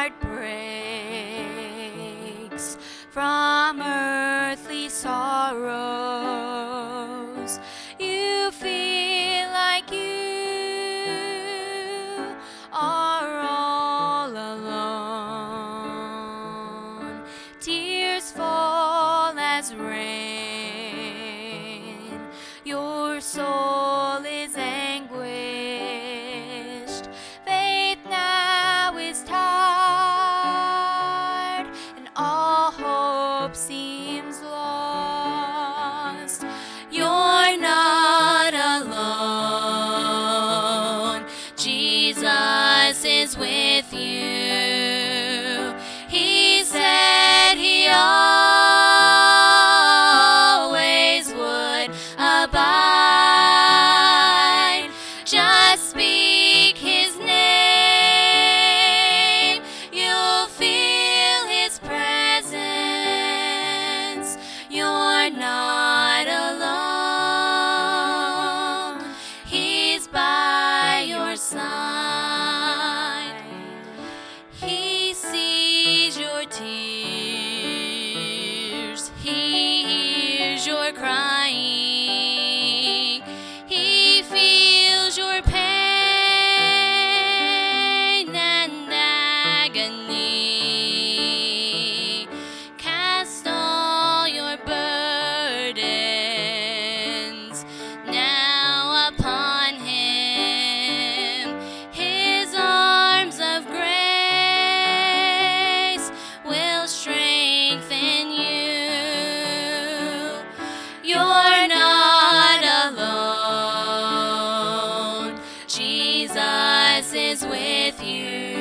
heart breaks from earthly sorrows, you feel like you are all alone. Tears fall as rain, your soul is anguished. Faith now is tired, and all hope seems lost. You're not alone. Jesus is with you. He said he always would abide. Just speak his name, you'll feel his presence. You're not alone. He's by your side. He sees your tears. He hears your crying. He feels your pain and agony. Cast all your burdens now upon him. His arms of grace will strengthen you. You're not alone. Jesus is with you.